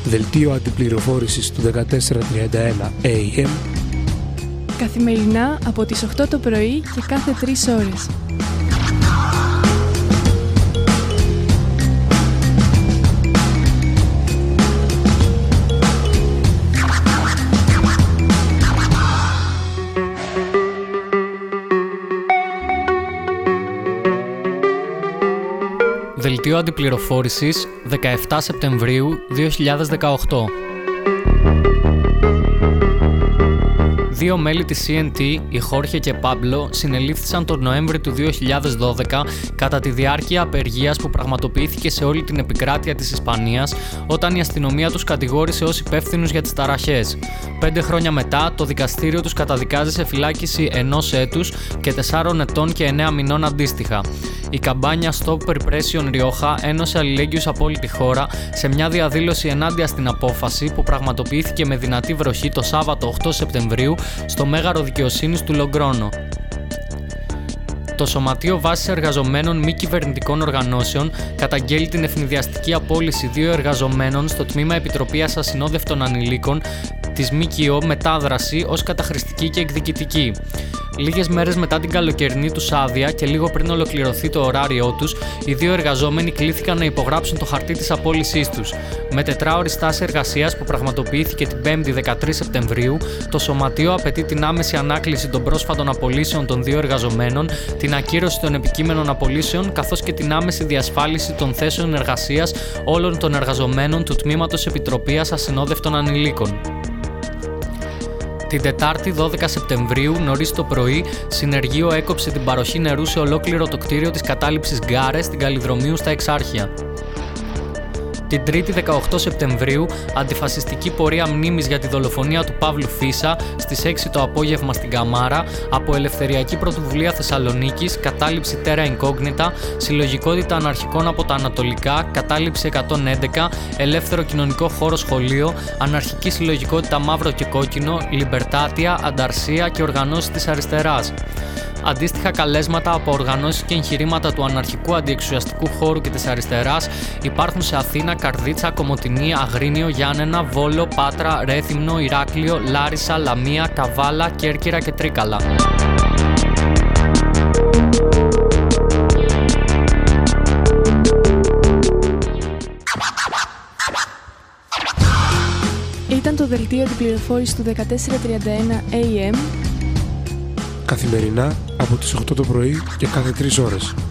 Δελτίο αντιπληροφόρησης του 1431 AM. Καθημερινά από τις 8 το πρωί και κάθε 3 ώρες. Δελτίο αντιπληροφόρησης 17 Σεπτεμβρίου 2018. Δύο μέλη της CNT, η Χόρχε και Πάμπλο, συνελήφθησαν τον Νοέμβρη του 2012 κατά τη διάρκεια απεργίας που πραγματοποιήθηκε σε όλη την επικράτεια της Ισπανίας, όταν η αστυνομία τους κατηγόρησε ως υπεύθυνους για τις ταραχές. 5 χρόνια μετά, το δικαστήριο τους καταδικάζει σε φυλάκιση 1 έτους και 4 ετών και 9 μηνών αντίστοιχα. Η καμπάνια Stop Repression Rioja ένωσε αλληλέγγυους από όλη τη χώρα σε μια διαδήλωση ενάντια στην απόφαση που πραγματοποιήθηκε με δυνατή βροχή το Σάββατο 8 Σεπτεμβρίου στο Μέγαρο Δικαιοσύνης του Λογκρόνο. Το Σωματείο Βάσης Εργαζομένων Μη Κυβερνητικών Οργανώσεων καταγγέλει την ευνηδιαστική απόλυση 2 εργαζομένων στο τμήμα Επιτροπής Ασυνόδευτων Ανηλίκων της ΜΚΟ Μετάδραση ως καταχρηστική και εκδικητική. Λίγες μέρες μετά την καλοκαιρινή τους άδεια και λίγο πριν ολοκληρωθεί το ωράριό τους, οι 2 εργαζόμενοι κλήθηκαν να υπογράψουν το χαρτί της απόλυσής τους. Με 4ωρη στάση εργασίας που πραγματοποιήθηκε την 5η 13 Σεπτεμβρίου, το Σωματείο απαιτεί την άμεση ανάκληση των πρόσφατων απολύσεων των 2 εργαζομένων, την ακύρωση των επικείμενων απολύσεων καθώς και την άμεση διασφάλιση των θέσεων εργασίας όλων των εργαζομένων του Τμήματος Επιτροπής Ασυνόδευτων Ανηλίκων. Την Τετάρτη 12 Σεπτεμβρίου, νωρίς το πρωί, συνεργείο έκοψε την παροχή νερού σε ολόκληρο το κτίριο της κατάληψης Γκάρες στην Καλλιδρομίου στα Εξάρχεια. Την Τρίτη 18 Σεπτεμβρίου, αντιφασιστική πορεία μνήμης για τη δολοφονία του Παύλου Φίσα στις 6 το απόγευμα στην Καμάρα, από Ελευθεριακή Πρωτοβουλία Θεσσαλονίκης, κατάληψη Terra Incognita, Συλλογικότητα Αναρχικών από τα Ανατολικά, κατάληψη 111, Ελεύθερο Κοινωνικό Χώρο Σχολείο, Αναρχική Συλλογικότητα Μαύρο και Κόκκινο, Λιμπερτάτια, Ανταρσία και Οργανώσεις της Αριστεράς. Αντίστοιχα καλέσματα από οργανώσεις και εγχειρήματα του αναρχικού αντιεξουσιαστικού χώρου και της αριστεράς υπάρχουν σε Αθήνα, Καρδίτσα, Κομοτηνή, Αγρίνιο, Γιάννενα, Βόλο, Πάτρα, Ρέθυμνο, Ηράκλειο, Λάρισα, Λαμία, Καβάλα, Κέρκυρα και Τρίκαλα. Ήταν το δελτίο αντιπληροφόρησης του 1431 AM. Καθημερινά από τις 8 το πρωί και κάθε 3 ώρες.